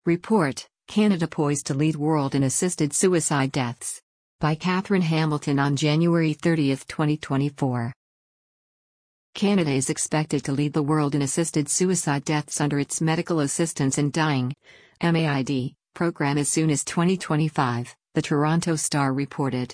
Report, Canada poised to lead world in assisted suicide deaths. By Catherine Hamilton on January 30, 2024. Canada is expected to lead the world in assisted suicide deaths under its Medical Assistance in Dying (MAID) program as soon as 2025, the Toronto Star reported.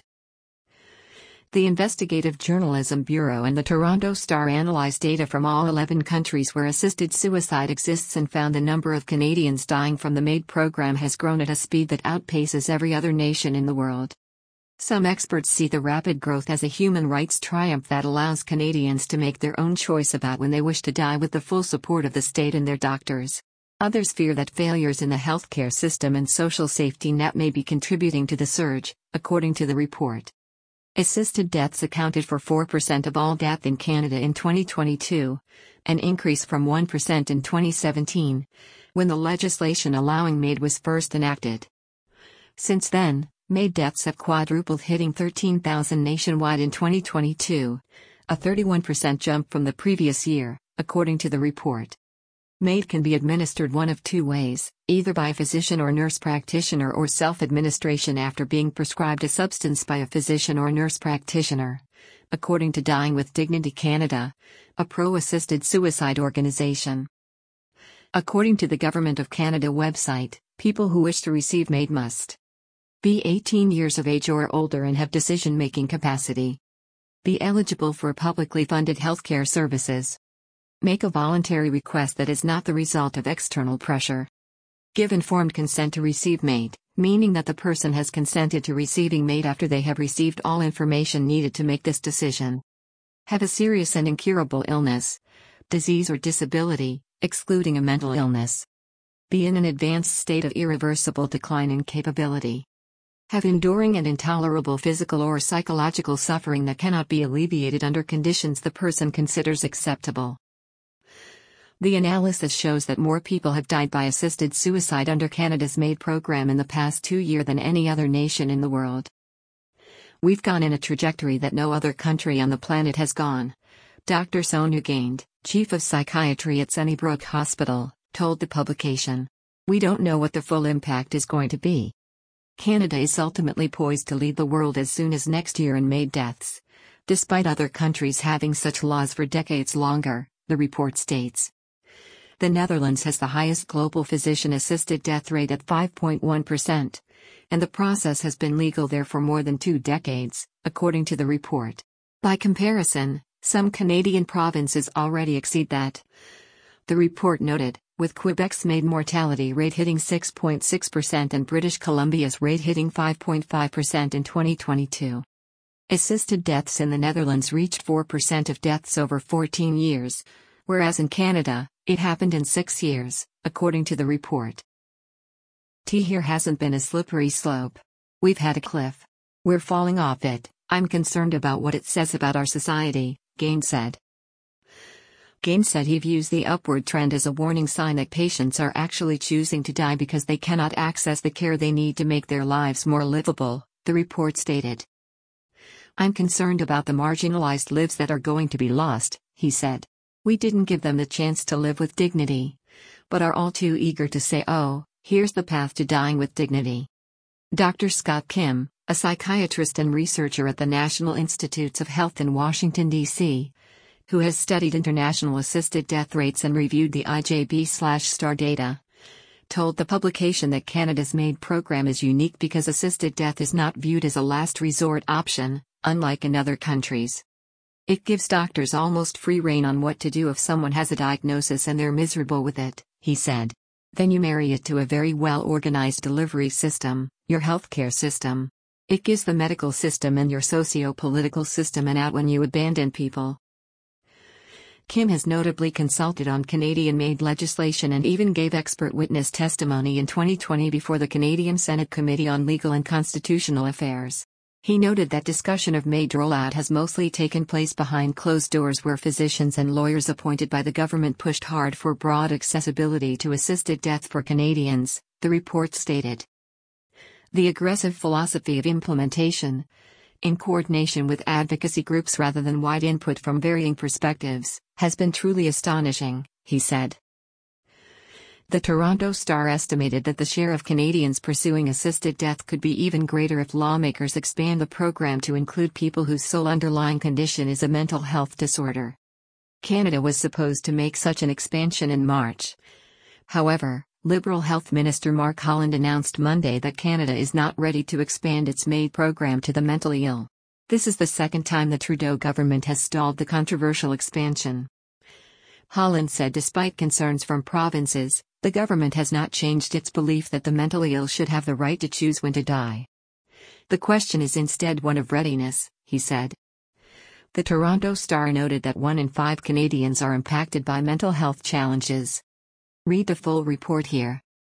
The Investigative Journalism Bureau and the Toronto Star analyzed data from all 11 countries where assisted suicide exists and found the number of Canadians dying from the MAID program has grown at a speed that outpaces every other nation in the world. Some experts see the rapid growth as a human rights triumph that allows Canadians to make their own choice about when they wish to die with the full support of the state and their doctors. Others fear that failures in the healthcare system and social safety net may be contributing to the surge, according to the report. Assisted deaths accounted for 4% of all death in Canada in 2022, an increase from 1% in 2017, when the legislation allowing MAID was first enacted. Since then, MAID deaths have quadrupled, hitting 13,000 nationwide in 2022, a 31% jump from the previous year, according to the report. MAID can be administered one of two ways, either by a physician or nurse practitioner or self-administration after being prescribed a substance by a physician or nurse practitioner, according to Dying with Dignity Canada, a pro-assisted suicide organization. According to the Government of Canada website, people who wish to receive MAID must be 18 years of age or older and have decision-making capacity. Be eligible for publicly funded healthcare services. Make a voluntary request that is not the result of external pressure. Give informed consent to receive MAID, meaning that the person has consented to receiving MAID after they have received all information needed to make this decision. Have a serious and incurable illness, disease or disability, excluding a mental illness. Be in an advanced state of irreversible decline in capability. Have enduring and intolerable physical or psychological suffering that cannot be alleviated under conditions the person considers acceptable. The analysis shows that more people have died by assisted suicide under Canada's MAID program in the past 2 years than any other nation in the world. We've gone in a trajectory that no other country on the planet has gone, Dr. Sonia Gainde, Chief of Psychiatry at Sunnybrook Hospital, told the publication. We don't know what the full impact is going to be. Canada is ultimately poised to lead the world as soon as next year in MAID deaths, despite other countries having such laws for decades longer, the report states. The Netherlands has the highest global physician-assisted death rate at 5.1%, and the process has been legal there for more than 2 decades, according to the report. By comparison, some Canadian provinces already exceed that. The report noted, with Quebec's MAID mortality rate hitting 6.6% and British Columbia's rate hitting 5.5% in 2022. Assisted deaths in the Netherlands reached 4% of deaths over 14 years, whereas in Canada, it happened in 6 years, according to the report. Here hasn't been a slippery slope. We've had a cliff. We're falling off it. I'm concerned about what it says about our society, Gainde said. Gainde said he views the upward trend as a warning sign that patients are actually choosing to die because they cannot access the care they need to make their lives more livable, the report stated. I'm concerned about the marginalized lives that are going to be lost, he said. We didn't give them the chance to live with dignity, but are all too eager to say, oh, here's the path to dying with dignity. Dr. Scott Kim, a psychiatrist and researcher at the National Institutes of Health in Washington, D.C., who has studied international assisted death rates and reviewed the IJB/STAR data, told the publication that Canada's MAID program is unique because assisted death is not viewed as a last resort option, unlike in other countries. It gives doctors almost free rein on what to do if someone has a diagnosis and they're miserable with it, he said. Then you marry it to a very well-organized delivery system, your healthcare system. It gives the medical system and your socio-political system an out when you abandon people. Kim has notably consulted on Canadian MAID legislation and even gave expert witness testimony in 2020 before the Canadian Senate Committee on Legal and Constitutional Affairs. He noted that discussion of MAID rollout has mostly taken place behind closed doors where physicians and lawyers appointed by the government pushed hard for broad accessibility to assisted death for Canadians, the report stated. The aggressive philosophy of implementation, in coordination with advocacy groups rather than wide input from varying perspectives, has been truly astonishing, he said. The Toronto Star estimated that the share of Canadians pursuing assisted death could be even greater if lawmakers expand the program to include people whose sole underlying condition is a mental health disorder. Canada was supposed to make such an expansion in March. However, Liberal Health Minister Mark Holland announced Monday that Canada is not ready to expand its MAID program to the mentally ill. This is the second time the Trudeau government has stalled the controversial expansion. Holland said despite concerns from provinces, the government has not changed its belief that the mentally ill should have the right to choose when to die. The question is instead one of readiness, he said. The Toronto Star noted that 1 in 5 Canadians are impacted by mental health challenges. Read the full report here.